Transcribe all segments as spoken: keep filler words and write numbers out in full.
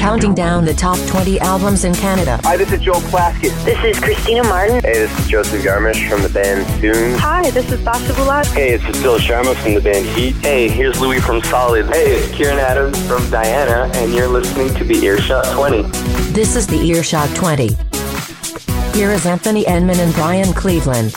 counting down the top twenty albums in Canada. Hi, this is Joel Plaskett. This is Christina Martin. Hey, this is Joseph Garmish from the band Soon. Hi, this is Sasha Bulat. Hey, it's Cecilia Sharma from the band Heat. Hey, here's Louis from Solid. Hey, it's Kieran Adams from Diana, and you're listening to the Earshot twenty. This is the Earshot twenty. Here is Anthony Enman and Brian Cleveland.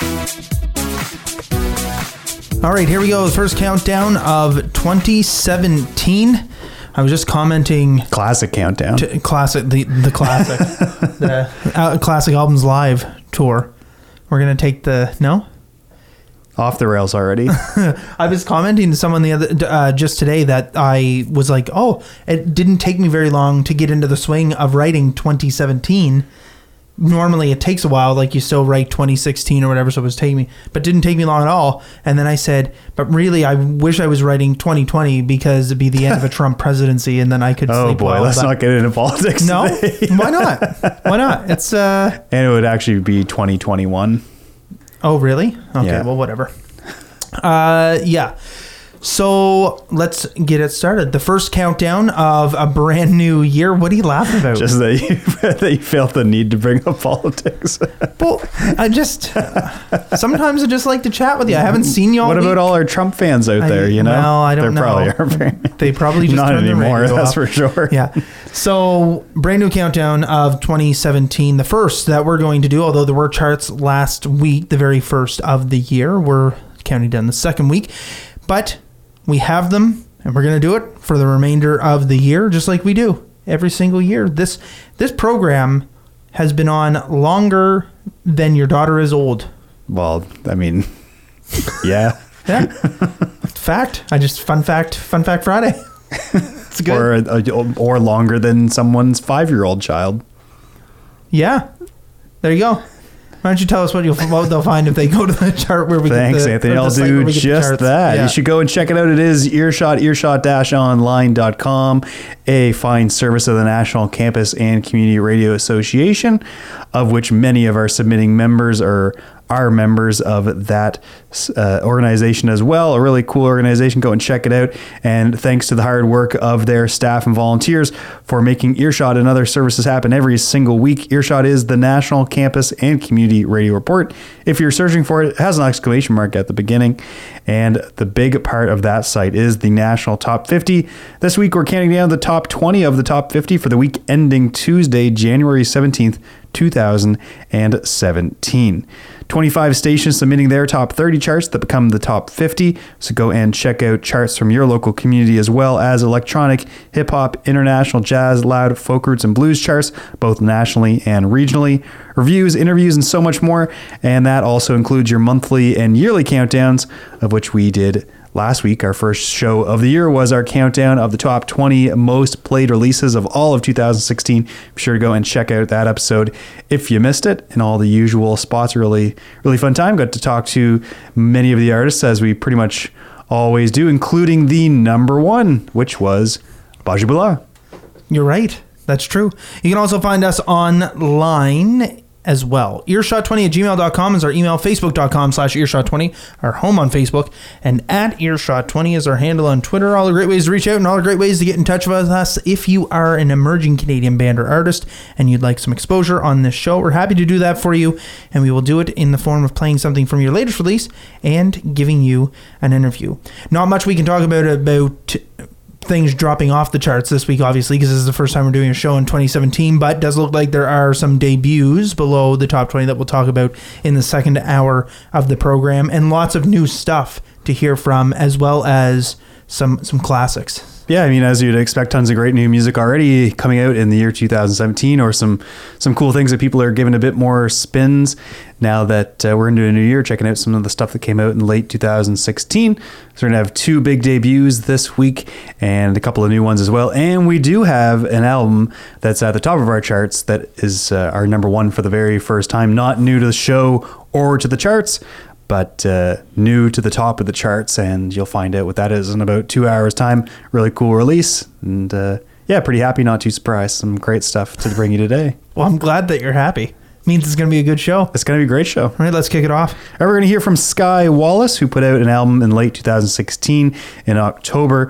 All right, here we go. The first countdown of twenty seventeen. I was just commenting. Classic countdown. To classic, the the classic, the uh, classic albums live tour. We're gonna take the no. Off the rails already. I was commenting to someone the other uh, just today that I was like, oh, it didn't take me very long to get into the swing of writing twenty seventeen. Normally it takes a while, like you still write twenty sixteen or whatever, so it was taking me, but didn't take me long at all. And then I said, but really, I wish I was writing twenty twenty because it'd be the end of a Trump presidency, and then I could. Oh sleep boy, well. let's but not get into politics. No, today. Why not? Why not? It's uh. And it would actually be twenty twenty-one. Oh really? Okay, yeah. Well, whatever. Uh, yeah. So let's get it started. The first countdown of a brand new year. What are you laughing about? Just that you, that you felt the need to bring up politics. Well, I just uh, sometimes I just like to chat with you. I haven't seen you all What week. about all our Trump fans out there? I, You know, well, I don't they know. Probably are. They probably just not turned anymore. The radio That's off. for sure. Yeah. So brand new countdown of twenty seventeen. The first that we're going to do, although there were charts last week, the very first of the year. We're counting down the second week, but we have them, and we're going to do it for the remainder of the year, just like we do every single year. This this program has been on longer than your daughter is old. Well, I mean, yeah. Yeah. Fact. I just, fun fact, fun fact Friday. It's good. Or, uh, or longer than someone's five-year-old child. Yeah. There you go. Why don't you tell us what, you'll, what they'll find if they go to the chart where we Thanks, get the... Anthony. I'll site do where we get the just charts. that. Yeah. You should go and check it out. It is Earshot, earshot dash online dot com, a fine service of the National Campus and Community Radio Association, of which many of our submitting members are are members of that uh, organization as well. A really cool organization. Go and check it out. And thanks to the hard work of their staff and volunteers for making Earshot and other services happen every single week. Earshot is the National Campus and Community Radio Report. If you're searching for it, it has an exclamation mark at the beginning. And the big part of that site is the National Top fifty. This week, we're counting down the top twenty of the top fifty for the week ending Tuesday, January seventeenth, two thousand seventeen. twenty-five stations submitting their top thirty charts that become the top fifty. So go and check out charts from your local community, as well as electronic, hip hop, international, jazz, loud, folk roots, and blues charts, both nationally and regionally. Reviews, interviews, and so much more. And that also includes your monthly and yearly countdowns, of which we did last week. Our first show of the year was our countdown of the top twenty most played releases of all of two thousand sixteen. Be sure to go and check out that episode if you missed it. And all the usual spots. Really, really fun time. Got to talk to many of the artists, as we pretty much always do, including the number one, which was Baji Bula. You're right. That's true. You can also find us online as well. earshot twenty at gmail dot com is our email. Facebook.com slash earshot twenty, our home on Facebook. And at earshot twenty is our handle on Twitter. All the great ways to reach out and all the great ways to get in touch with us. If you are an emerging Canadian band or artist and you'd like some exposure on this show, we're happy to do that for you. And we will do it in the form of playing something from your latest release and giving you an interview. Not much we can talk about about things dropping off the charts this week, obviously, because this is the first time we're doing a show in twenty seventeen, but it does look like there are some debuts below the top twenty that we'll talk about in the second hour of the program, and lots of new stuff to hear from, as well as some some classics. Yeah, I mean, as you'd expect, tons of great new music already coming out in the year two thousand seventeen, or some some cool things that people are giving a bit more spins now that uh, we're into a new year, checking out some of the stuff that came out in late two thousand sixteen. So we're going to have two big debuts this week and a couple of new ones as well. And we do have an album that's at the top of our charts that is uh, our number one for the very first time, not new to the show or to the charts, but uh, new to the top of the charts, and you'll find out what that is in about two hours time. Really cool release, and uh, yeah, pretty happy, not too surprised. Some great stuff to bring you today. Well, I'm glad that you're happy. Means it's going to be a good show. It's going to be a great show. All right, let's kick it off. All right, we're going to hear from Skye Wallace, who put out an album in late two thousand sixteen in October.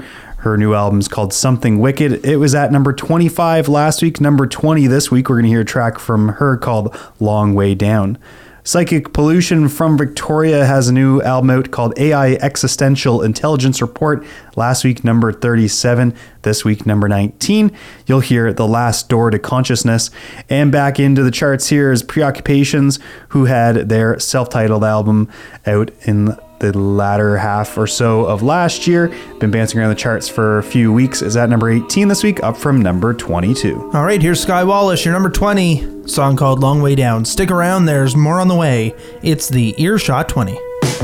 Her new album's called Something Wicked. It was at number twenty-five last week, number twenty this week. We're going to hear a track from her called Long Way Down. Psychic Pollution from Victoria has a new album out called A I Existential Intelligence Report. Last week, number thirty-seven. This week, number nineteen. You'll hear The Last Door to Consciousness. And back into the charts here is Preoccupations, who had their self-titled album out in the latter half or so of last year. Been bouncing around the charts for a few weeks. Is at number eighteen this week, up from number twenty-two. All right, here's Sky Wallace, your number twenty song called Long Way Down. Stick around, there's more on the way. It's the Earshot twenty.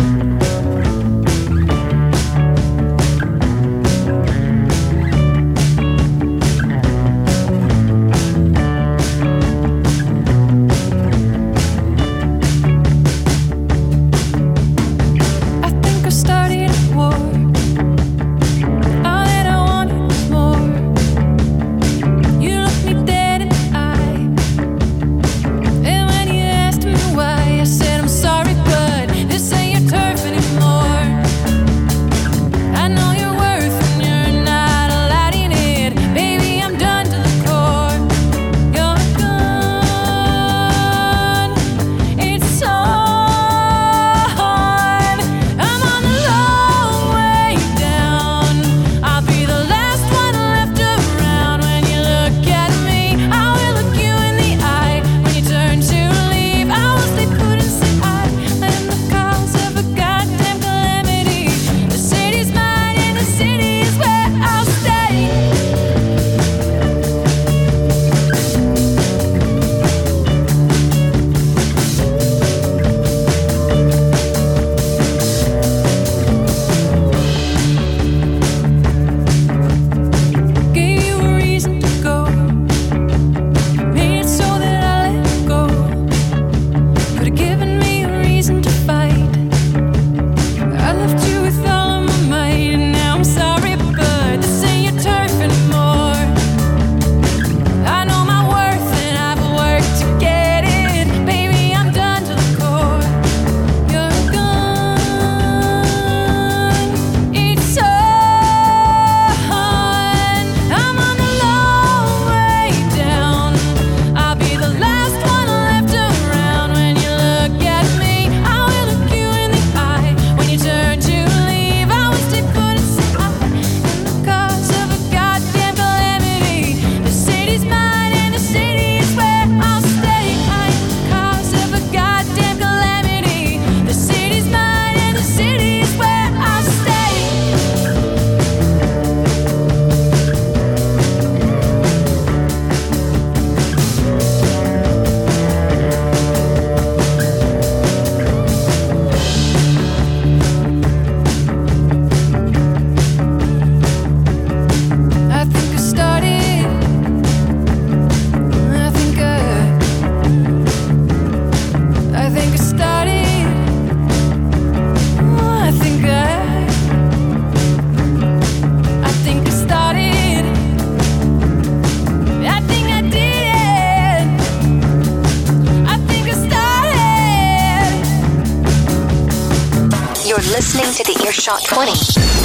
Listening to the Earshot twenty.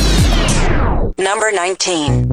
Number nineteen.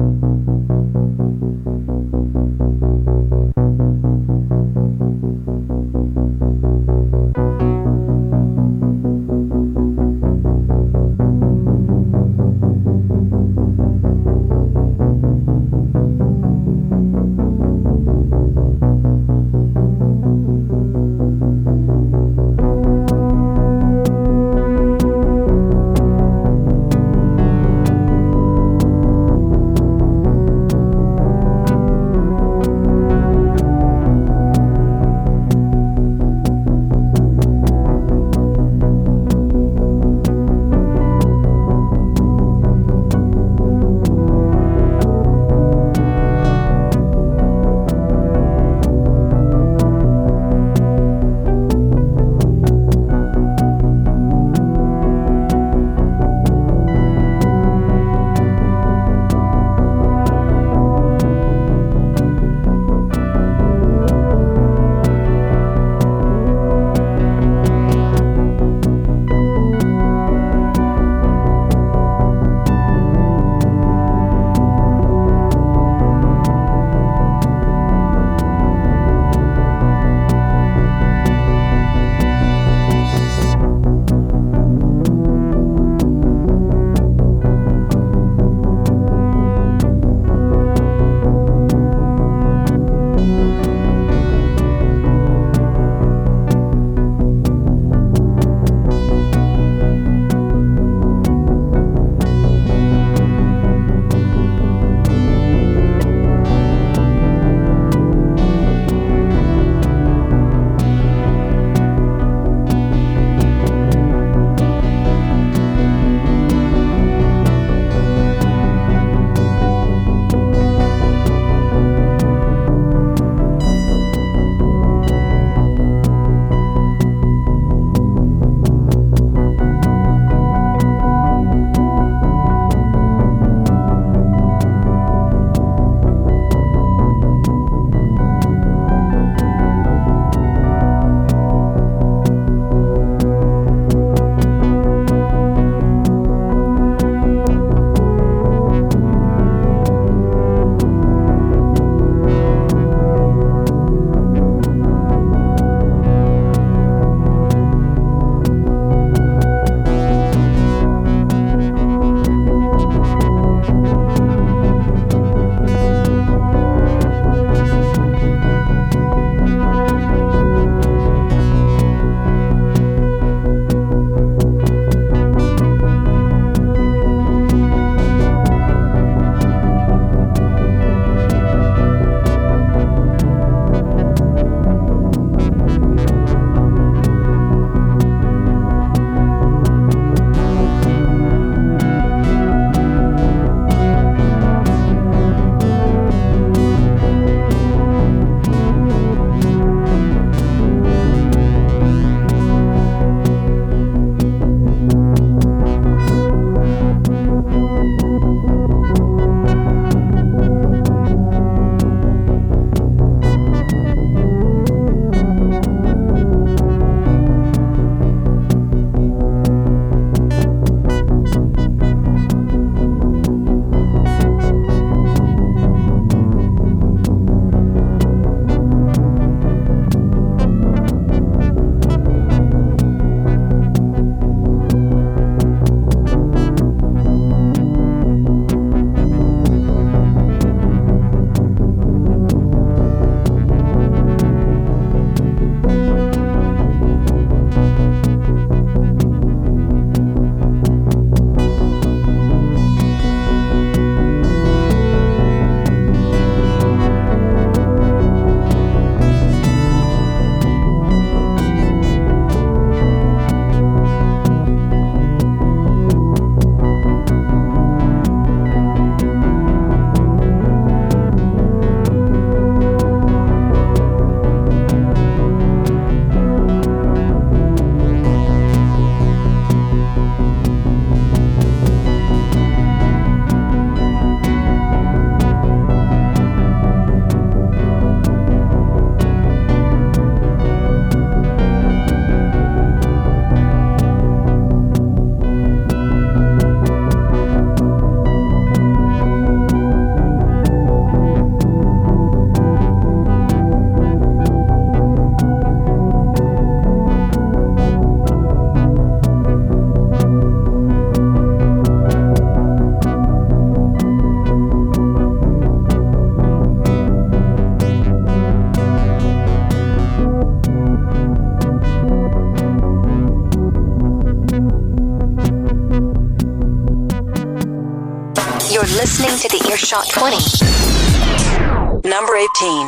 listening to the Earshot twenty. Number eighteen.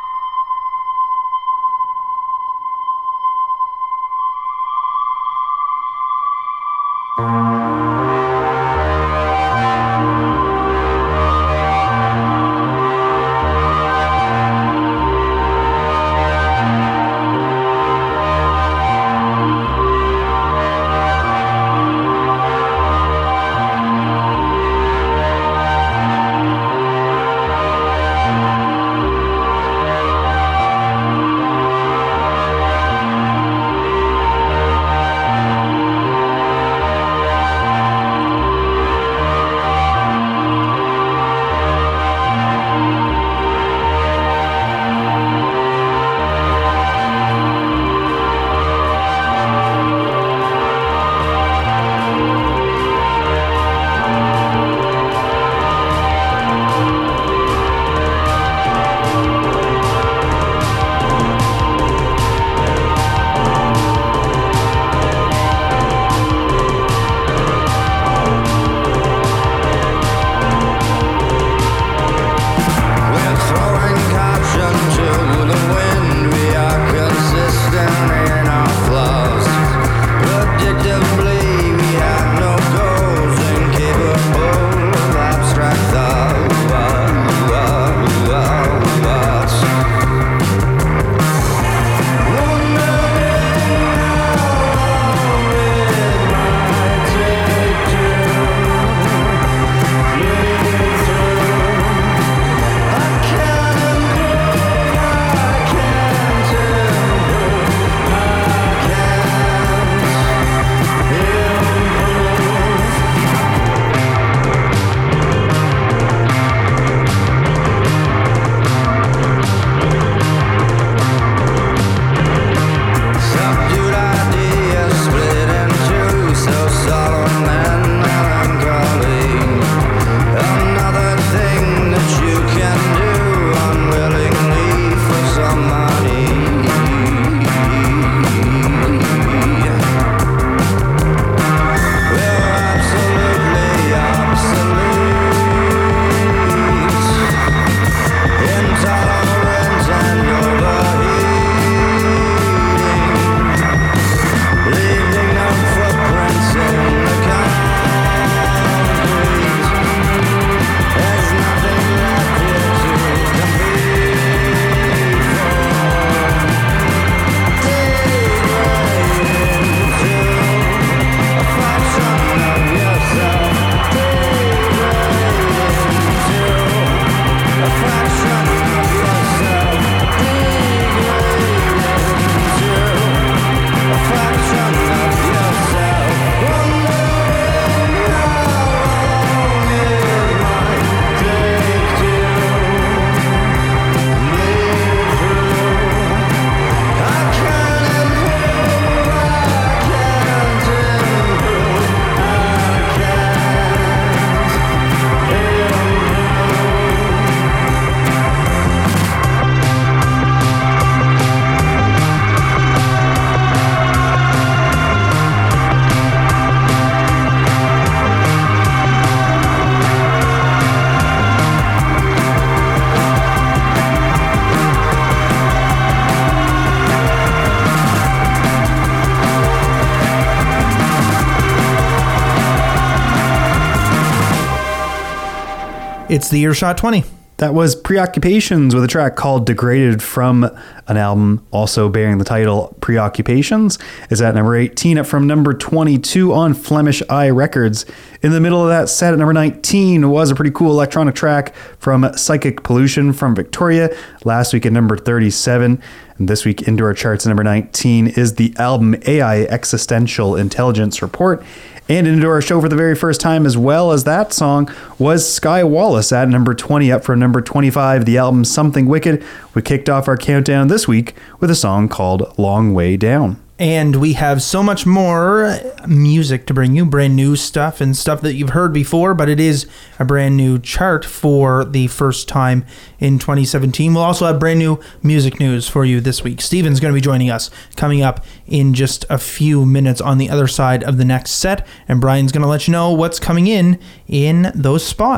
It's the Earshot twenty. That was Preoccupations with a track called Degraded from an album also bearing the title Preoccupations. Is at number eighteen, up from number twenty-two on Flemish Eye Records. In the middle of that set at number nineteen was a pretty cool electronic track from Psychic Pollution from Victoria. Last week at number thirty-seven. And this week into our charts at number nineteen is the album A I Existential Intelligence Report. And into our show for the very first time, as well as that song, was Sky Wallace at number twenty, up from number twenty-five, the album Something Wicked. We kicked off our countdown this week with a song called Long Way Down. And we have so much more music to bring you, brand new stuff and stuff that you've heard before, but it is a brand new chart for the first time in twenty seventeen. We'll also have brand new music news for you this week. Steven's going to be joining us coming up in just a few minutes on the other side of the next set, and Brian's going to let you know what's coming in in those spots.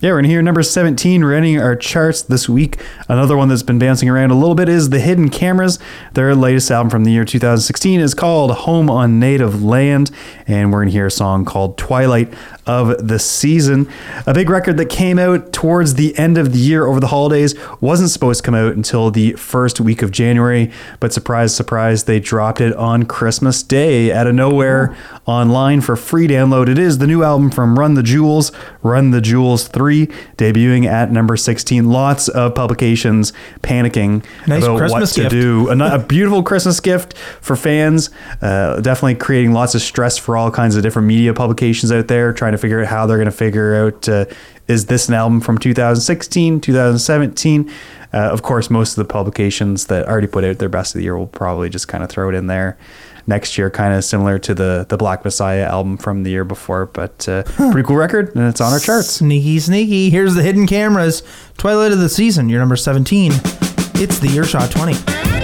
Yeah, we're in here number seventeen, running our charts this week. Another one that's been bouncing around a little bit is The Hidden Cameras. Their latest album from the year two thousand sixteen is called Home on Native Land, and we're going to hear a song called Twilight of the Season. A big record that came out towards the end of the year over the holidays, wasn't supposed to come out until the first week of January, but surprise, surprise, they dropped it on Christmas Day out of nowhere online for free download. It is the new album from Run the Jewels, Run the Jewels three, debuting at number sixteen. Lots of publications panicking nice about Christmas what gift. to do. A, a beautiful Christmas gift for fans. Uh, definitely creating lots of stress for all kinds of different media publications out there, trying to figure out how they're going to figure out, uh, is this an album from two thousand sixteen, two thousand seventeen? Uh, of course, most of the publications that already put out their best of the year will probably just kind of throw it in there next year, kind of similar to the the Black Messiah album from the year before. But uh, huh. pretty cool record, and it's on our charts. Sneaky, sneaky. Here's The Hidden Cameras, Twilight of the Season, your number seventeen. It's the Earshot twenty.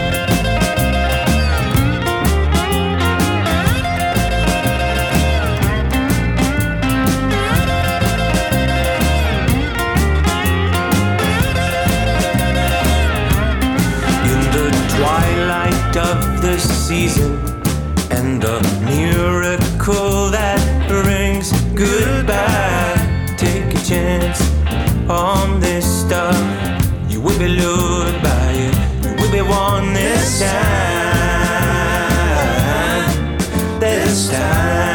Of the season and the miracle that brings goodbye. Take a chance on this stuff. You will be lured by it. You will be won this time. This time.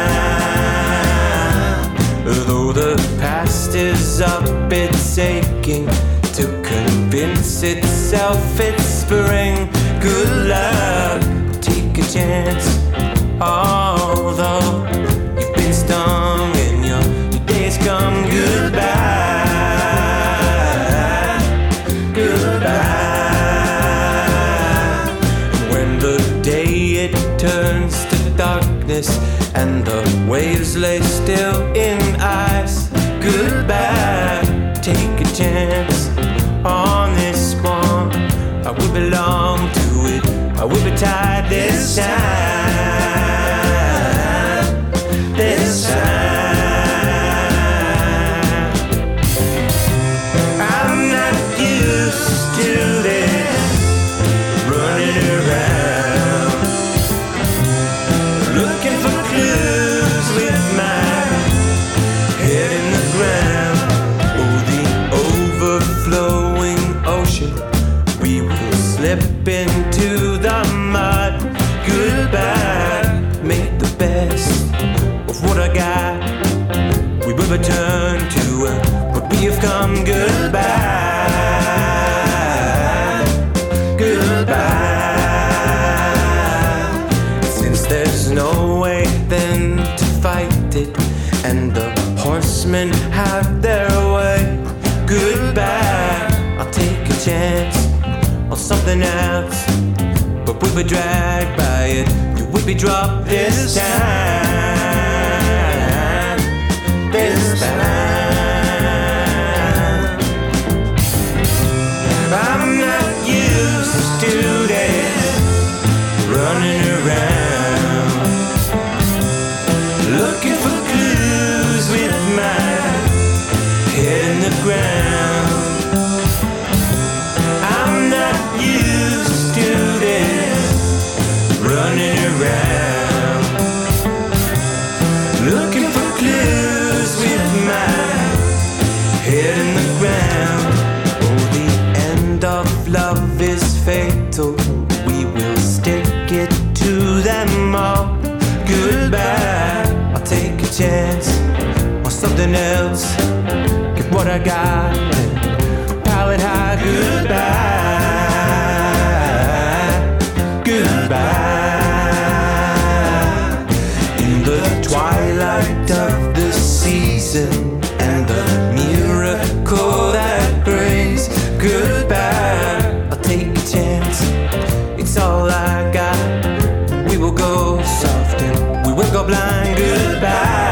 Though the past is up, it's aching to convince itself it's spring. Good luck, take a chance. Although you've been stung and your, your days come. Goodbye, goodbye. When the day it turns to darkness and the waves lay still in ice. Goodbye, take a chance on this one. I will belong to it. I will be tied this time. This time. I'm not used to this running around, looking for clues with my head in the ground. Oh, the overflowing ocean. We will slip into the mud. Goodbye, make the best of what I got. We will return to uh, what we have come. Goodbye, goodbye. Since there's no way then to fight it, and the horsemen have their way. Goodbye, I'll take a chance on something else, but we'll be dragged by it. You will be dropped this time. This time. I'm not used to this running around, looking for clues with my head in the ground. I'm not used to this running around, looking for clues with my head in the ground. Oh, the end of love is fatal. We will stick it to them all. Goodbye, I'll take a chance on something else. Get what I got and pile it high. Goodbye, goodbye. In the twilight of the season and the miracle that brings goodbye, I'll take a chance. It's all I got. We will go soft and we will go blind. Goodbye.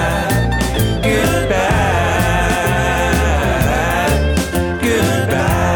Goodbye,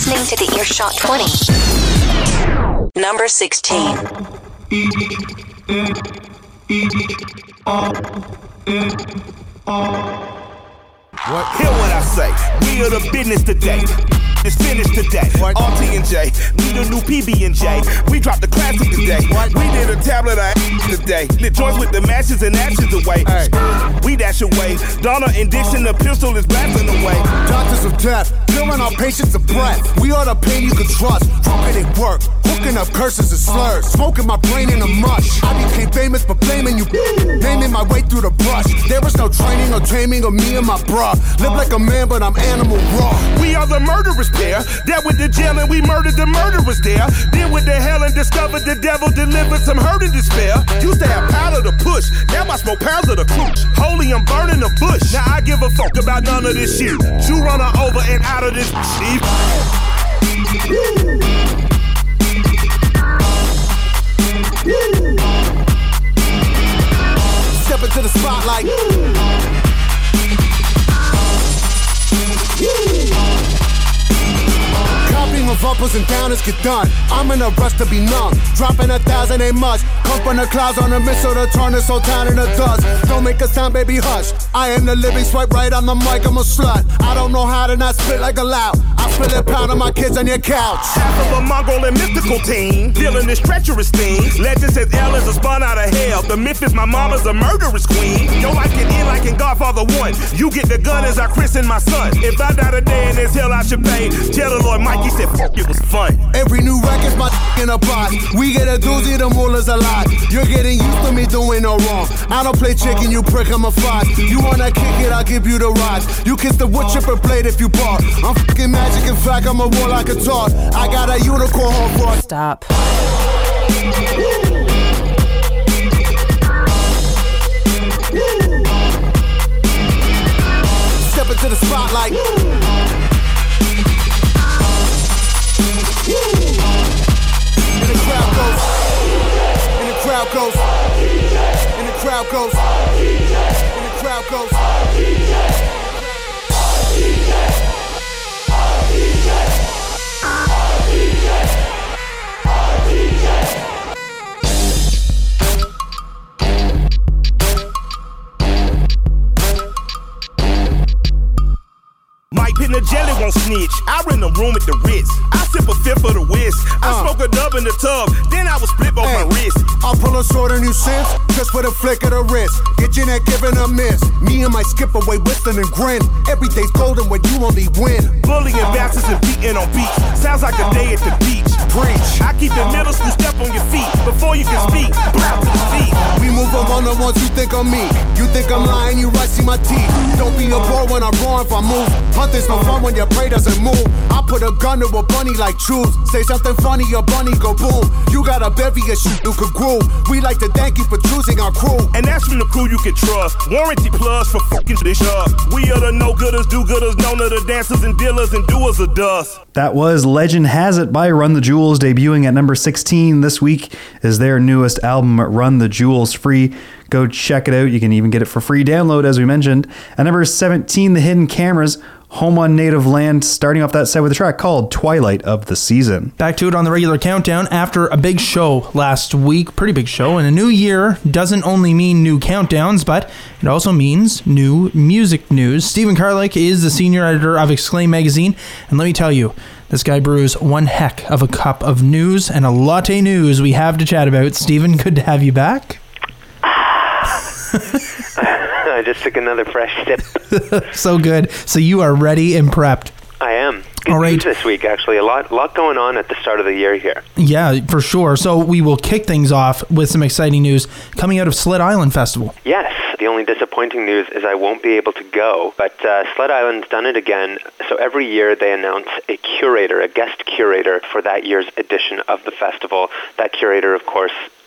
listening to the Earshot twenty. Number sixteen. What? Hear what I say. We are the business today. It's finished today. What? R T and J, we the new P B and J. We dropped the classic today. What? We did a tablet of today. Lit joints with the matches and ashes away. Hey. We dash away. Donna and Dixon, the pistol is blasting away. Doctors of death, killing our patients of breath. We are the pain you can trust. Drunken at work, hooking up curses and slurs. Smoking my brain in a mush. I became famous for blaming you. Naming my way through the brush. There was no training or taming of me and my bruh. Live like a man, but I'm animal raw. We are the murderers there. That with the jail and we murdered the murderers there. Then with the hell and discovered the devil delivered some hurt and despair. Used to have powder to push. Now I smoke pounds of the cooch. Holy, I'm burning the bush. Now I give a fuck about none of this shit. You run her over and out of this shit. Step into the spotlight. Copying of uppers and downers get done. I'm in a rush to be numb. Dropping a thousand ain't much. Come from the clouds on a missile to turn this whole town into dust. Don't make a sound, baby, hush. I am the living swipe right on the mic, I'm a slut. I don't know how to not spit like a loud. I feel it pound on my kids on your couch. Half of a Mongol and mystical team, dealing this treacherous thing. Legend says L is a spawn out of hell. The myth is my mama's a murderous queen. Yo, I can end like in Godfather one. You get the gun as I christen my son. If I die today in this hell, I should pay. Tell the Lord Mikey said, fuck, it was fun. Every new record's my in a box. We get a doozy, the moolah's a lot. You're getting used to me doing no wrong. I don't play chicken, you prick, I'm a fox. You wanna kick it, I'll give you the rods. You kiss the wood chipper blade if you bark. I'm fucking magic, in fact, I'm a war like a talk. I got a unicorn horn for. Stop. Step into the spotlight. And the crowd goes. And the crowd goes. And the crowd goes. And the crowd goes. Mike Pin the jelly won't snitch. I rent a room at the Ritz. I sip a fifth of the whisk. I uh. smoke a dub in the tub. Then I will split both hey, my wrists. I'll pull a sword on you since, just for the flick of the wrist. Get your neck giving a miss. Me and my skip away whistling and grin. Every day's golden when you only win. Bullying bastards and beating on beats. Sounds like a day at the beach. Preach. I keep the middle school step on your feet. Before you can speak, blow to the feet. We move on one on ones, you think I'm me. You think I'm lying, you right, see my teeth. Don't be a bore when I'm raw if I move. Hunting's no fun when your prey doesn't move. I put a gun to a bunny like truth. Say something funny, your bunny go boom. You got a bevy of shit you could groove. We like to thank you for choosing our crew. And that's from the crew you can trust. Warranty plus for fucking this up. We are the no-gooders, do-gooders, known to the dancers and dealers and doers of dust. That was Legend Has It by Run the Jewels, debuting at number sixteen this week is their newest album, Run the Jewels, free. Go check it out. You can even get it for free download, as we mentioned. At number seventeen, The Hidden Cameras, Home on Native Land, starting off that set with a track called Twilight of the Season. Back to it on the regular countdown after a big show last week, pretty big show, and a new year doesn't only mean new countdowns, but it also means new music news. Stephen Karlik is the senior editor of Exclaim magazine, and let me tell you, this guy brews one heck of a cup of news and a latte news we have to chat about. Stephen, good to have you back. I just took another fresh sip. So good. So you are ready and prepped. I am. Good All right. news this week, actually. A lot, lot going on at the start of the year here. Yeah, for sure. So we will kick things off with some exciting news coming out of Sled Island Festival. Yes. The only disappointing news is I won't be able to go, but uh, Sled Island's done it again. So every year they announce a curator, a guest curator for that year's edition of the festival. That curator, of course,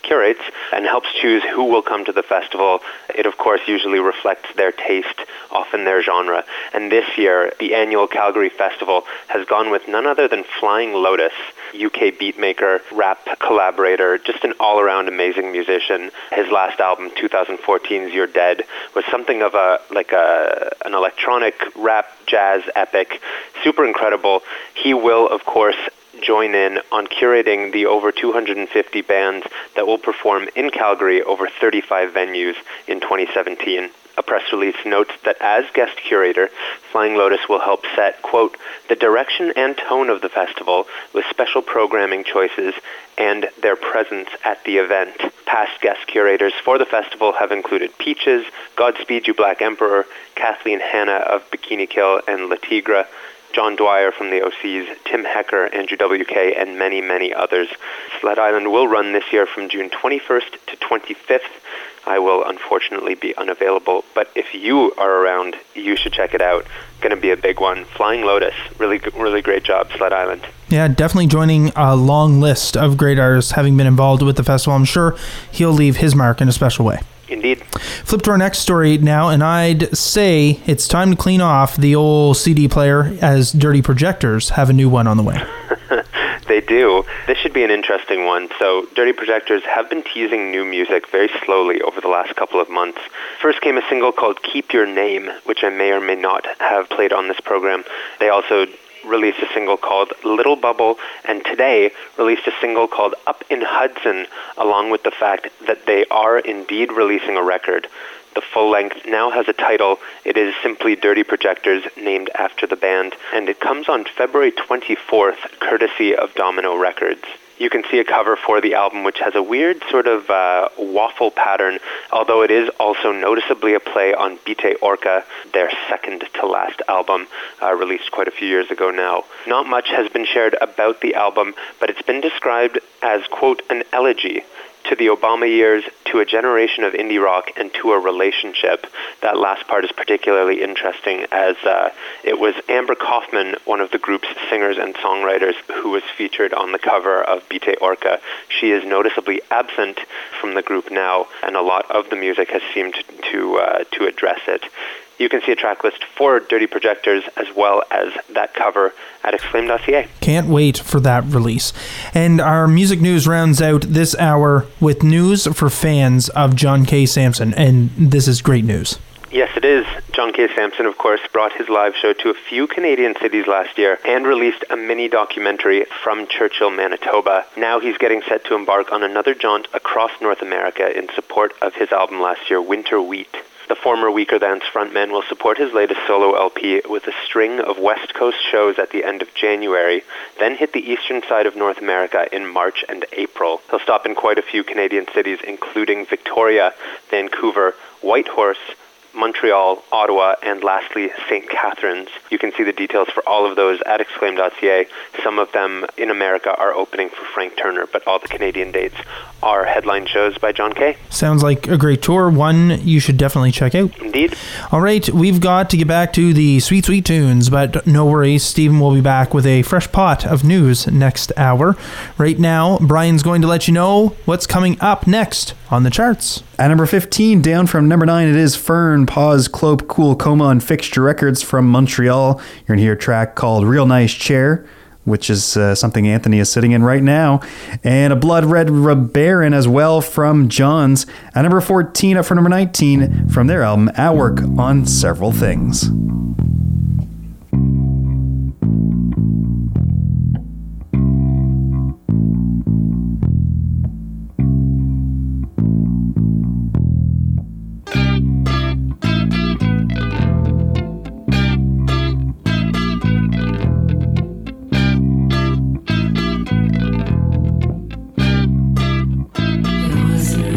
curates and helps choose who will come to the festival. It, of course, usually reflects their taste, often their genre. And this year, the annual Calgary Festival has gone with none other than Flying Lotus, U K beatmaker, rap collaborator, just an all-around amazing musician. His last album, twenty fourteen's You're Dead, was something of a like a an electronic rap jazz epic, super incredible. He will, of course, join in on curating the over two hundred fifty bands that will perform in Calgary over thirty-five venues in twenty seventeen. A press release notes that as guest curator, Flying Lotus will help set, quote, the direction and tone of the festival with special programming choices and their presence at the event. Past guest curators for the festival have included Peaches, Godspeed You Black Emperor, Kathleen Hanna of Bikini Kill and La Tigre, John Dwyer from the O Cs, Tim Hecker, Andrew W K, and many, many others. Sled Island will run this year from June twenty-first to twenty-fifth. I will unfortunately be unavailable, but if you are around, you should check it out. Going to be a big one. Flying Lotus, really, really great job, Sled Island. Yeah, definitely joining a long list of great artists having been involved with the festival. I'm sure he'll leave his mark in a special way. Indeed. Flip to our next story now, and I'd say it's time to clean off the old C D player as Dirty Projectors have a new one on the way. They do. This should be an interesting one. So Dirty Projectors have been teasing new music very slowly over the last couple of months. First came a single called Keep Your Name, which I may or may not have played on this program. They also released a single called Little Bubble, and today released a single called Up in Hudson, along with the fact that they are indeed releasing a record. The full length now has a title. It is simply Dirty Projectors, named after the band, and it comes on February twenty-fourth, courtesy of Domino Records. You can see a cover for the album, which has a weird sort of uh, waffle pattern, although it is also noticeably a play on Bite Orca, their second-to-last album, uh, released quite a few years ago now. Not much has been shared about the album, but it's been described as, quote, an elegy to the Obama years, to a generation of indie rock, and to a relationship. That last part is particularly interesting, as uh, it was Amber Kaufman, one of the group's singers and songwriters, who was featured on the cover of Bite Orca. She is noticeably absent from the group now, and a lot of the music has seemed to uh, to address it. You can see a track list for Dirty Projectors as well as that cover at exclaim dot c a. Can't wait for that release. And our music news rounds out this hour with news for fans of John K. Samson, and this is great news. Yes, it is. John K. Samson, of course, brought his live show to a few Canadian cities last year and released a mini documentary from Churchill, Manitoba. Now he's getting set to embark on another jaunt across North America in support of his album last year, Winter Wheat. The former Weaker Thans frontman will support his latest solo L P with a string of West Coast shows at the end of January, then hit the eastern side of North America in March and April. He'll stop in quite a few Canadian cities, including Victoria, Vancouver, Whitehorse, Montreal, Ottawa, and lastly, Saint Catharines. You can see the details for all of those at exclaim dot c a. Some of them in America are opening for Frank Turner, but all the Canadian dates are headline shows by John K. Sounds like a great tour, one you should definitely check out. Indeed. All right, we've got to get back to the sweet, sweet tunes, but no worries, Stephen will be back with a fresh pot of news next hour. Right now, Brian's going to let you know what's coming up next on the charts. At number fifteen, down from number nine, it is Fern, Pause, Clope, Cool Coma on Fixture Records from Montreal. You're going to hear a track called Real Nice Chair, which is uh, something Anthony is sitting in right now. And a Blood Red Baron as well from Johns. At number fourteen, up for number nineteen, from their album At Work on Several Things.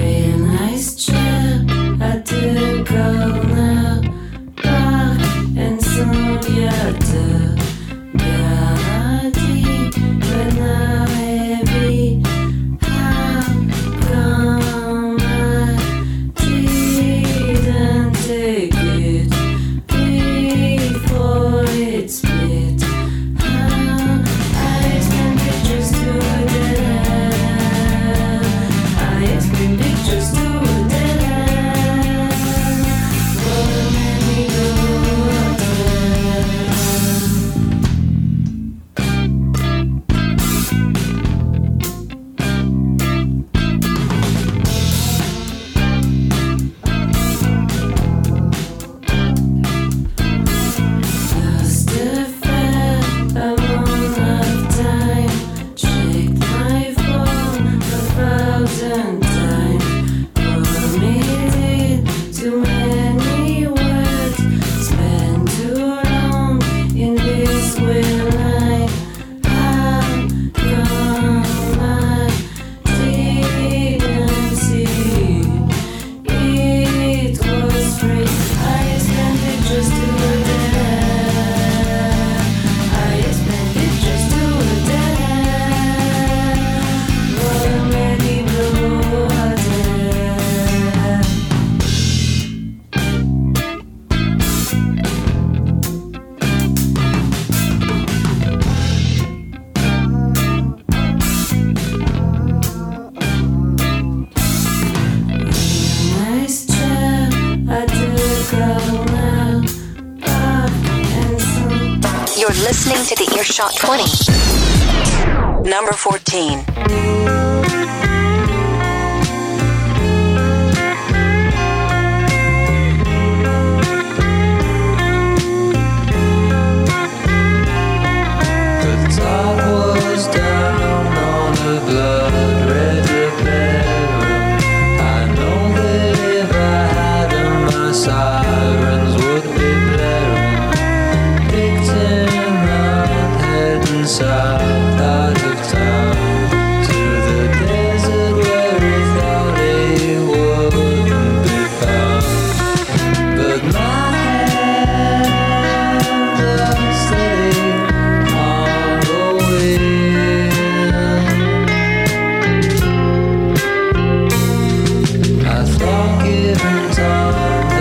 And to the Earshot twenty. Number fourteen. Sirens would be blaring, picked him up, heading south out of town to the desert where he thought he wouldn't be found. But my hands are steady on the wind. I thought given time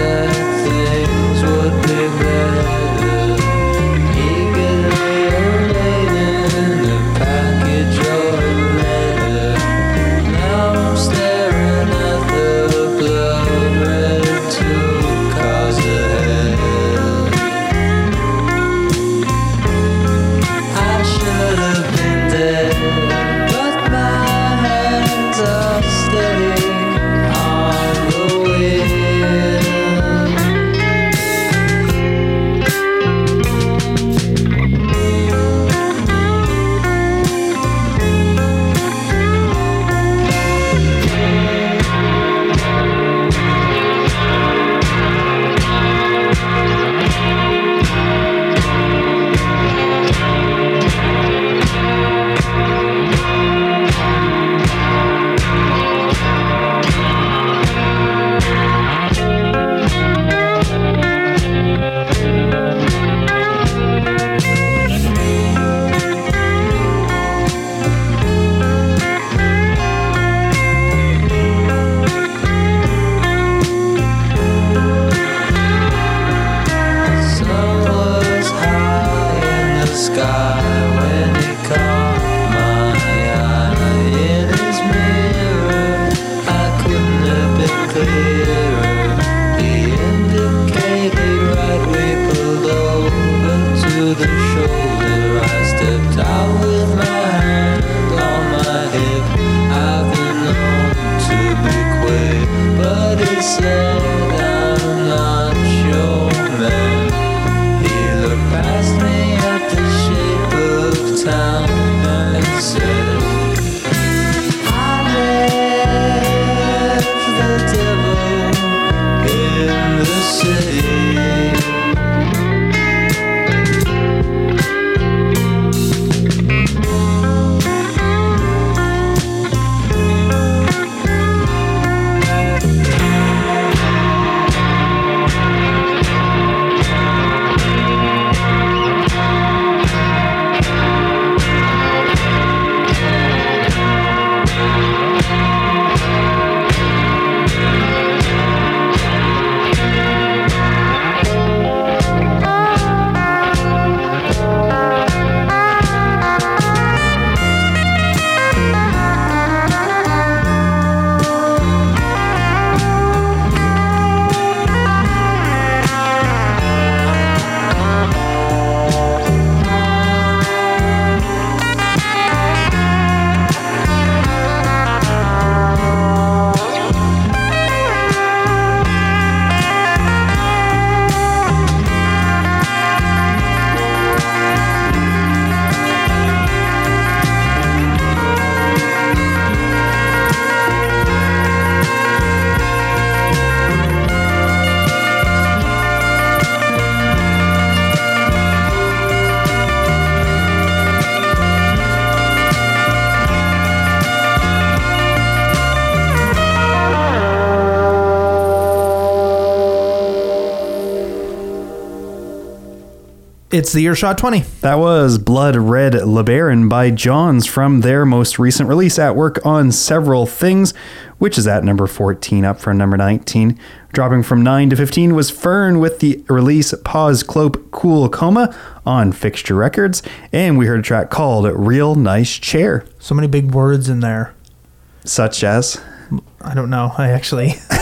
It's the Earshot twenty. That was Blood Red LeBaron by Johns from their most recent release, At Work on Several Things, which is at number fourteen, up from number nineteen. Dropping from nine to fifteen was Fern with the release Pause Clope Cool Coma on Fixture Records, and we heard a track called Real Nice Chair. So many big words in there. Such as? I don't know. I actually...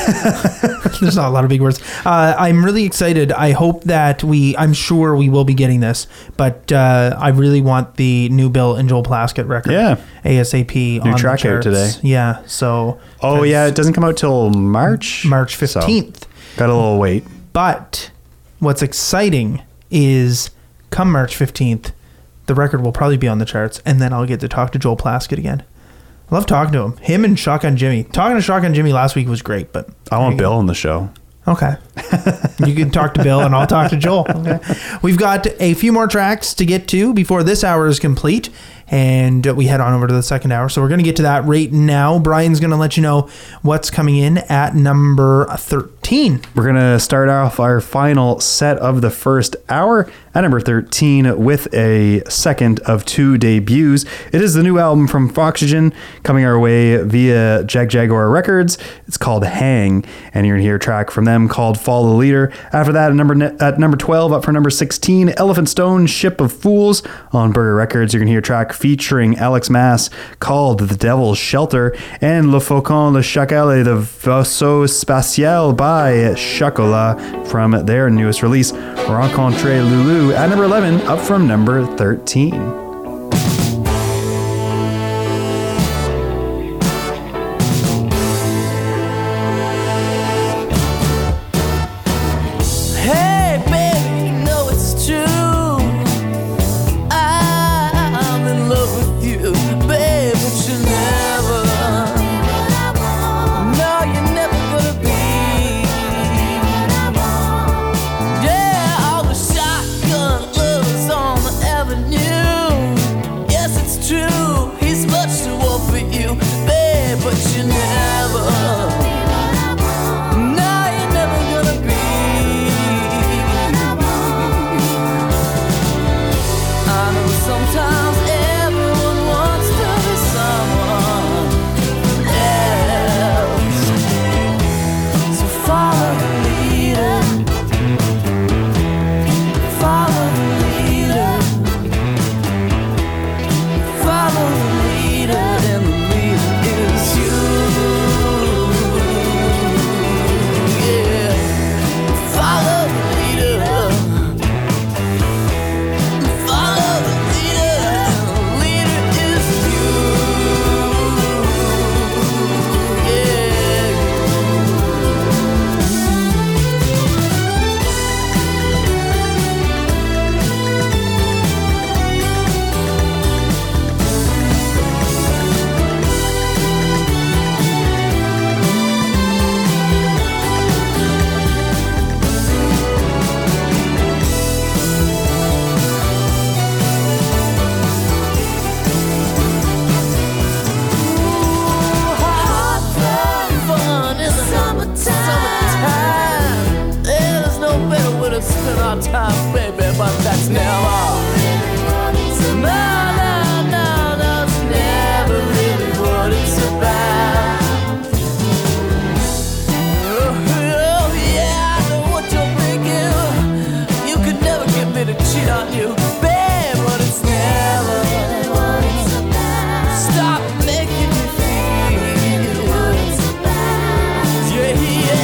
There's not a lot of big words. Uh, I'm really excited. I hope that we, I'm sure we will be getting this, but uh, I really want the new Bill and Joel Plaskett record. Yeah. ASAP New on track the out charts. today. Yeah. So. Oh, yeah. It doesn't come out till March? March fifteenth. So, got a little wait. But what's exciting is come March fifteenth, the record will probably be on the charts, and then I'll get to talk to Joel Plaskett again. I love talking to him. Him and Shotgun Jimmy. Talking to Shotgun Jimmy last week was great, but I want Bill on the show. Okay. You can talk to Bill and I'll talk to Joel. Okay. We've got a few more tracks to get to before this hour is complete, and we head on over to the second hour. So we're going to get to that right now. Brian's going to let you know what's coming in at number thirteen. We're going to start off our final set of the first hour at number thirteen with a second of two debuts. It is the new album from Foxygen coming our way via Jag Jaguar Records. It's called Hang, and you're going to hear a track from them called Follow the Leader. After that, at number at number twelve, up for number sixteen, Elephant Stone, Ship of Fools. On Burger Records, you're going to hear a track featuring Alex Mass called The Devil's Shelter, and Le Faucon, Le Chacal et le Vaisseau Spatial by Chocolat from their newest release, Rencontre Lulu, at number eleven, up from number thirteen.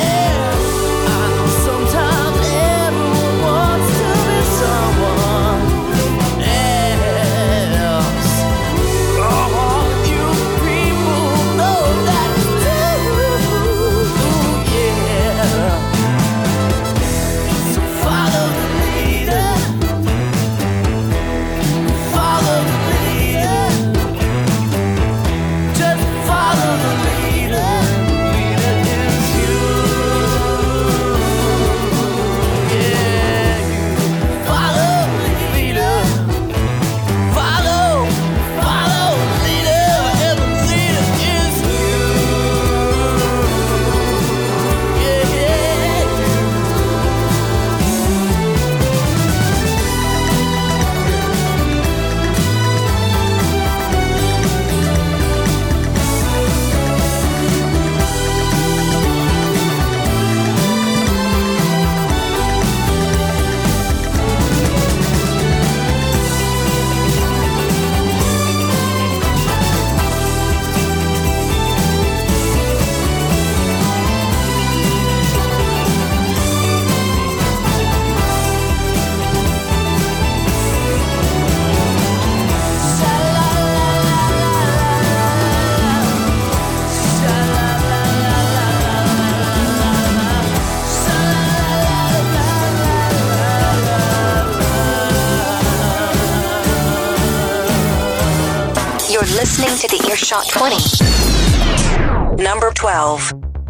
Sometimes everyone wants to be someone. listening to the Earshot twenty. Number twelve.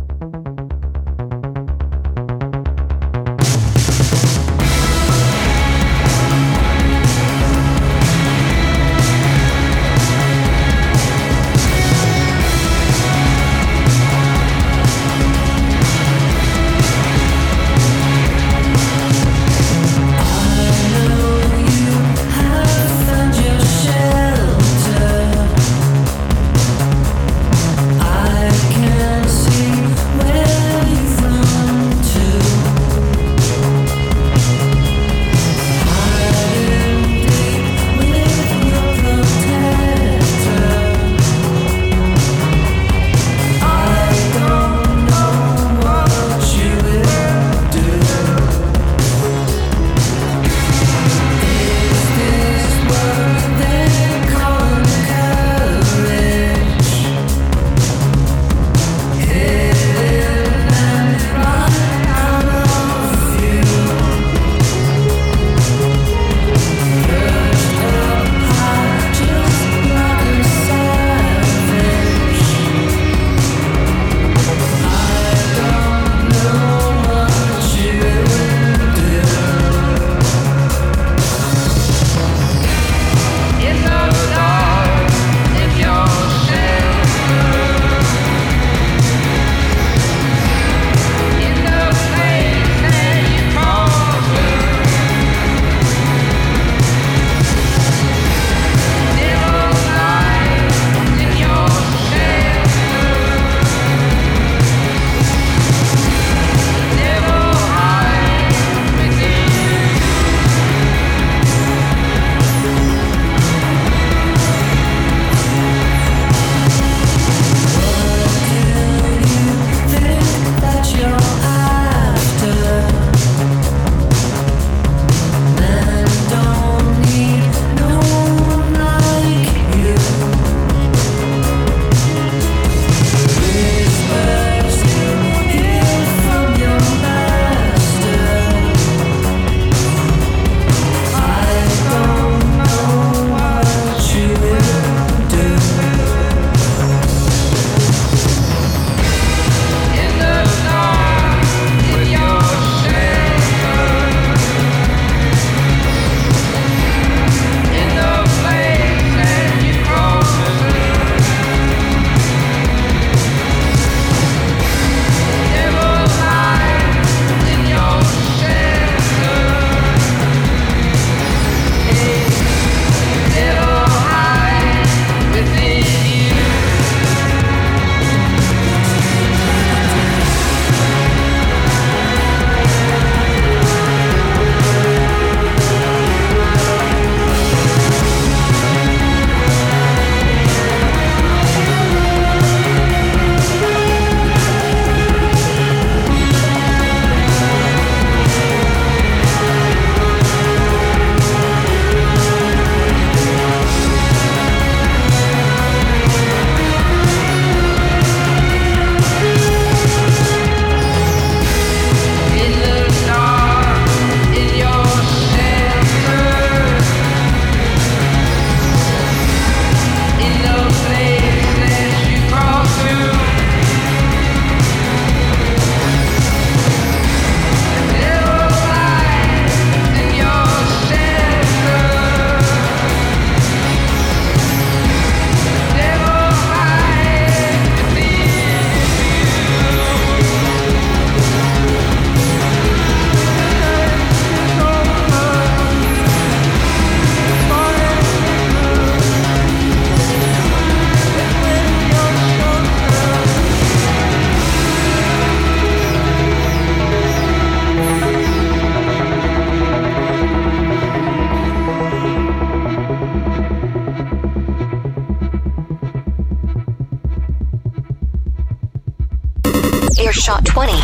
Earshot twenty.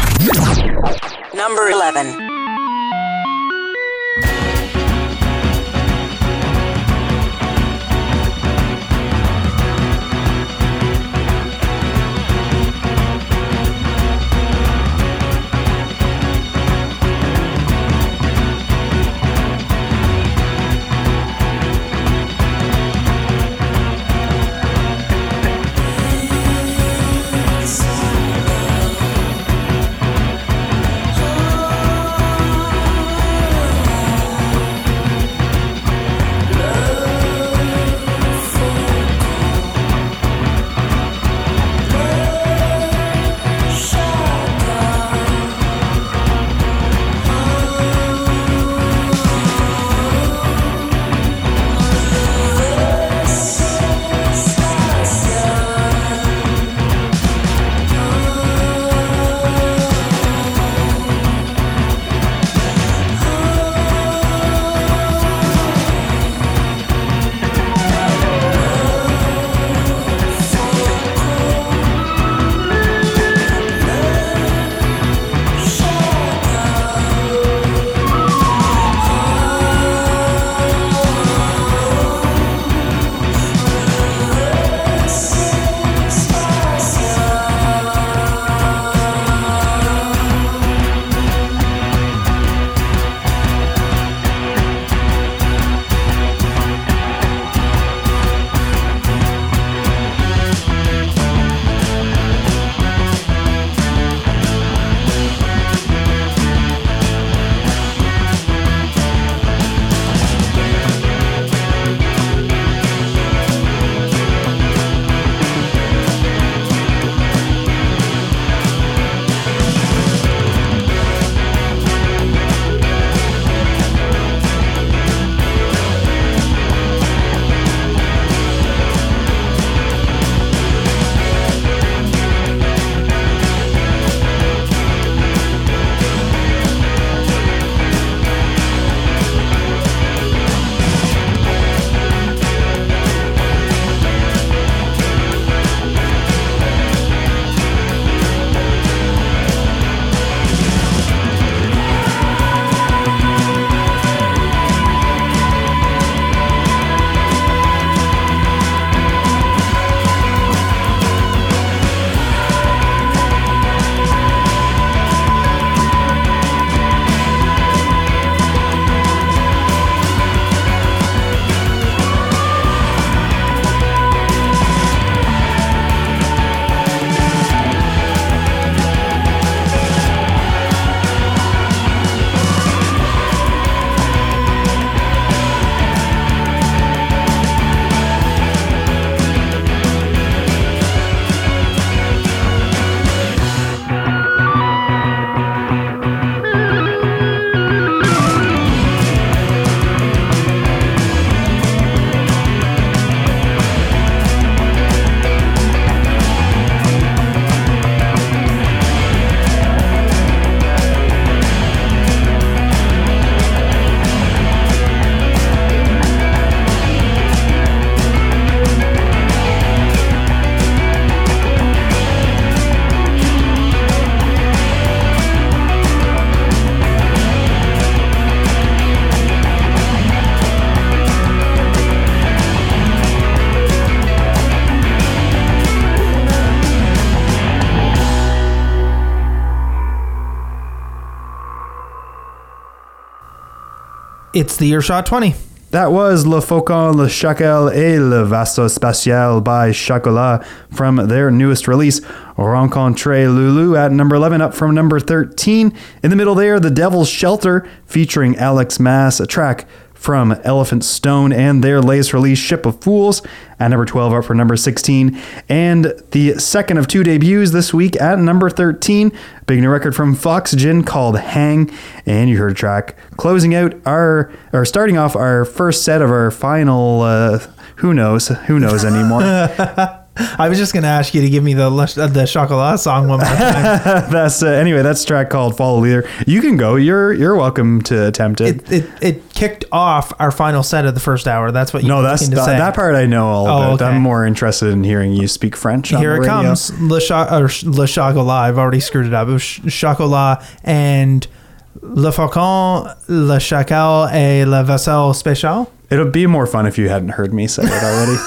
Number eleven. It's the Earshot twenty. That was Le Faucon, Le Chacal et Le Vaisseau Spatial by Chocolat from their newest release, Rencontre Lulu at number eleven, up from number thirteen. In the middle there, The Devil's Shelter featuring Alex Mass, a track from Elephant Stone and their latest release, Ship of Fools, at number twelve, up from number sixteen. And the second of two debuts this week at number thirteen, big new record from Foxygen called Hang. And you heard a track closing out our, or starting off our first set of our final, uh, who knows, who knows anymore. I was just going to ask you to give me the the Chocolat song one more time. that's uh, anyway. That's a track called Follow Leader. You can go. You're you're welcome to attempt it. It it, it kicked off our final set of the first hour. That's what you no. were That's looking to th- say. that part I know all Oh, about. okay. I'm more interested in hearing you speak French. On Here the it radio. comes. Le, Cho- or Le Chocolat. I've already screwed it up. It was Chocolat and Le Faucon, Le Chacal et Le Vaisseau Spatial. It'll be more fun if you hadn't heard me say it already.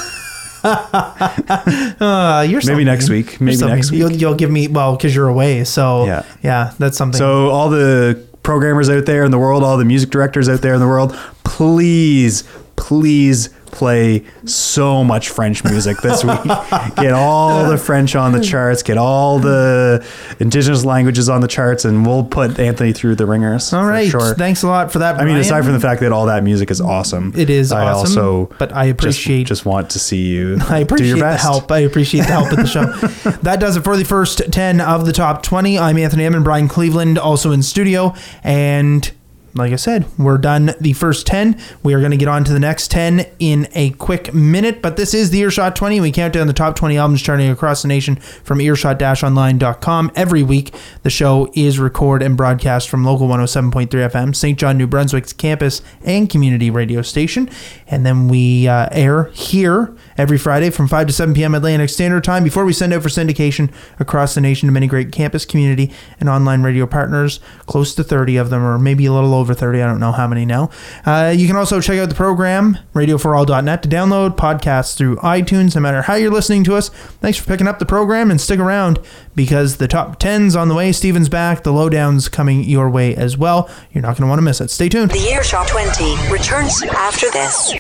uh, you're maybe next mean. week. Maybe so next mean. week. You'll, you'll give me well because you're away. So Yeah. yeah, that's something. So all the programmers out there in the world, all the music directors out there in the world, please, please play so much French music this week. Get all the French on the charts, get all the indigenous languages on the charts, and we'll put Anthony through the ringers. All right. Sure. Thanks a lot for that, I mean, Brian. aside from the fact that all that music is awesome, It is I awesome, also but I appreciate- just, just want to see you I do appreciate your the best. help. I appreciate the help at the show. That does it for the first ten of the top twenty. I'm Anthony M. and Brian Cleveland, also in studio. And like I said, we're done the first ten. We are going to get on to the next ten in a quick minute. But this is the Earshot twenty. We count down the top twenty albums charting across the nation from earshot dash online dot com. Every week, the show is recorded and broadcast from local one oh seven point three F M, Saint John, New Brunswick's campus and community radio station. And then we uh, air here every Friday from five to seven p.m. Atlantic Standard Time before we send out for syndication across the nation to many great campus, community, and online radio partners. Close to thirty of them, or maybe a little over thirty. I don't know how many now. Uh, you can also check out the program, radio for all dot net, to download podcasts through iTunes, no matter how you're listening to us. Thanks for picking up the program, and stick around because the top ten's on the way. Steven's back. The lowdown's coming your way as well. You're not going to want to miss it. Stay tuned. The Earshot twenty returns after this.